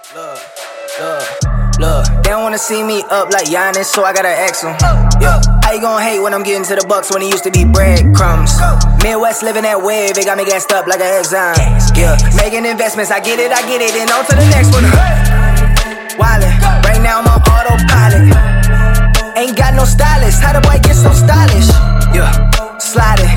Look, they don't wanna see me up like Giannis, so I gotta ask them. Yeah, how you gon' hate when I'm getting to the Bucks when it used to be breadcrumbs? Midwest living that wave, they got me gassed up like an Exxon. Yeah, making investments, I get it, and on to the next one. Wildin', right now I'm on autopilot. Ain't got no stylist, how the boy get so stylish? Yeah, sliding.